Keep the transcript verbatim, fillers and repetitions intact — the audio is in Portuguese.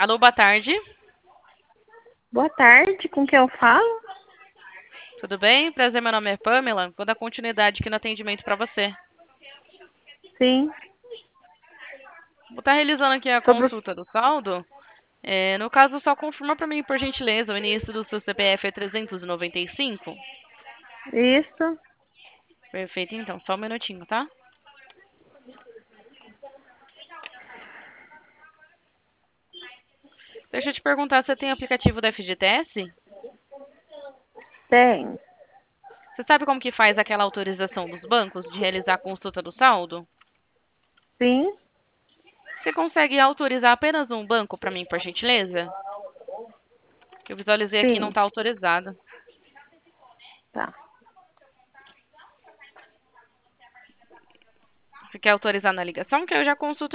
Alô, boa tarde. Boa tarde, com quem eu falo? Tudo bem? Prazer, meu nome é Pamela. Vou dar continuidade aqui no atendimento para você. Sim, Vou estar realizando aqui a sobre o... consulta do saldo. É, no caso, só confirma para mim, por gentileza, o início do seu C P F é trezentos e noventa e cinco? Isso, Perfeito, então. Só um minutinho, tá? Deixa eu te perguntar, você tem aplicativo da F G T S? tem. Você sabe como que faz aquela autorização dos bancos de realizar a consulta do saldo? Sim, Você consegue autorizar apenas um banco para mim, por gentileza? Que eu visualizei aqui e não sim, está autorizado. tá. Você quer autorizar na ligação? Que eu já consulto